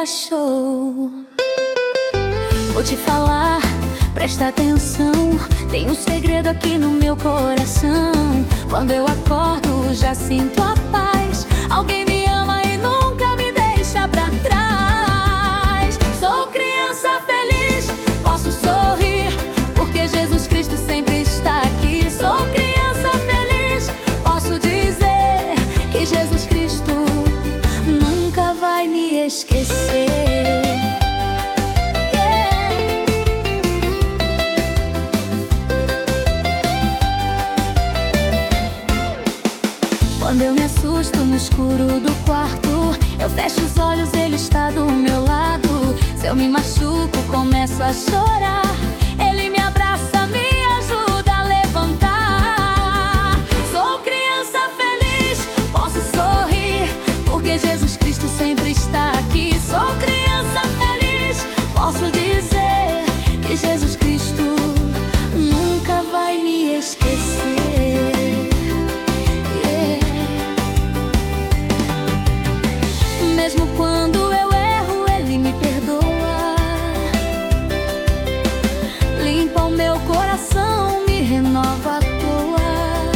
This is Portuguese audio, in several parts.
achou. Vou te falar, presta atenção. Tem um segredo aqui no meu coração. Quando eu acordo já sinto a paz. Alguém me ama e nunca me deixa pra trás. Sou criança feliz, posso sorrir, porque Jesus Cristo sempre está aqui. Sou criança feliz, posso dizer que Jesus Cristo nunca vai me esquecer. Quando eu me assusto no escuro do quarto, eu fecho os olhos, ele está do meu lado. Se eu me machuco, começo a chorar, ele me abraça, me ajuda a levantar. Sou criança feliz, posso sorrir, porque Jesus Cristo sempre está aqui. Sou criança feliz, posso dizer que Jesus Cristo nunca vai me esquecer. Mesmo quando eu erro, ele me perdoa, limpa o meu coração, me renova à toa.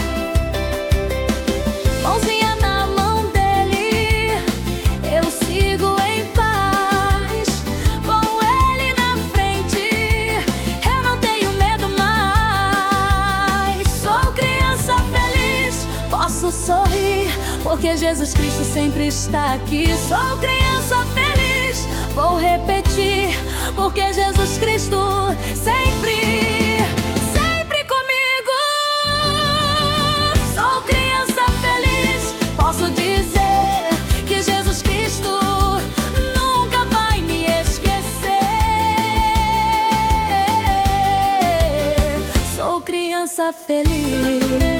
Mãozinha na mão dele, eu sigo em paz. Com ele na frente, eu não tenho medo mais. Sou criança feliz, posso sorrir, porque Jesus Cristo sempre está aqui. Sou criança feliz, vou repetir, porque Jesus Cristo sempre, sempre comigo. Sou criança feliz, posso dizer que Jesus Cristo nunca vai me esquecer. Sou criança feliz.